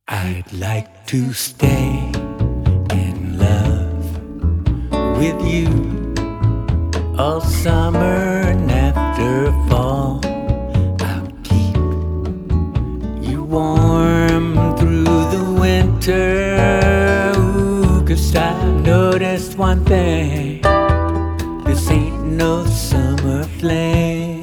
I'd like to stay in love with you all summer and after fall. I'll keep you warm through the winter. Ooh, 'cause I noticed one thing: this ain't no summer flame.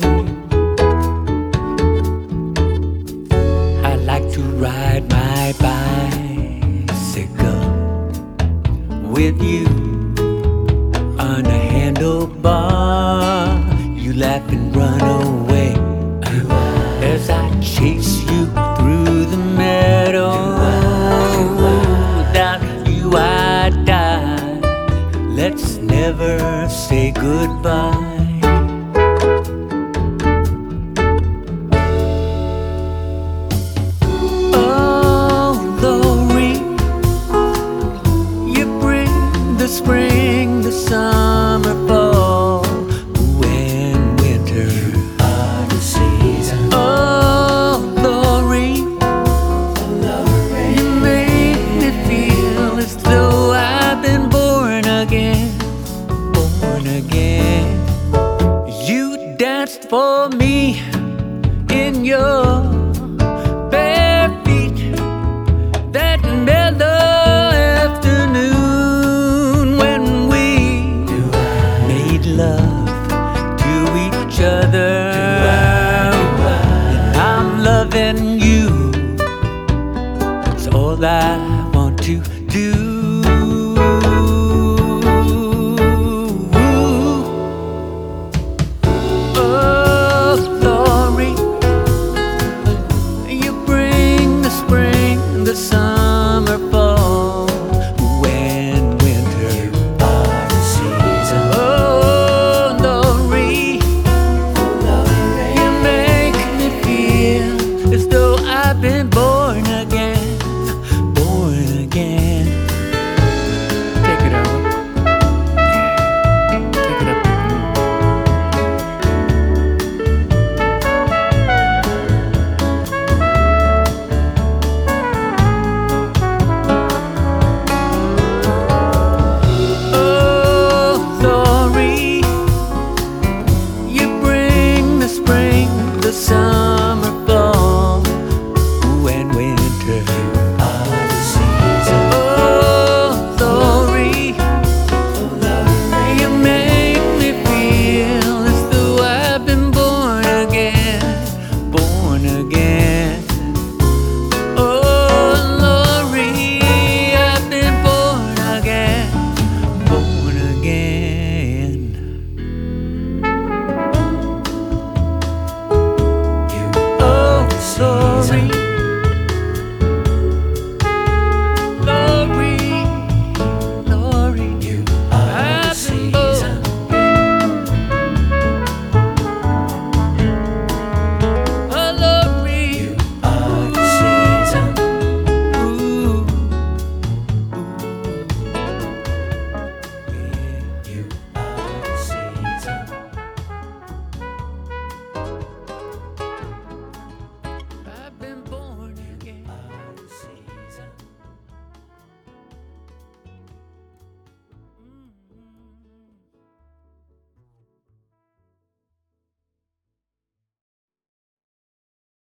I like to ride my bicycle with you on a handlebar. You laugh and run away as I chase you through the meadow. Without you I die. Let's never say goodbye. The spring, the summer, fall, and winter are the seasons. Oh, Lori, you make me feel as though I've been born again, born again. You danced for me in your bare feet that mellow love to each other, and I'm loving you. It's all I want to do.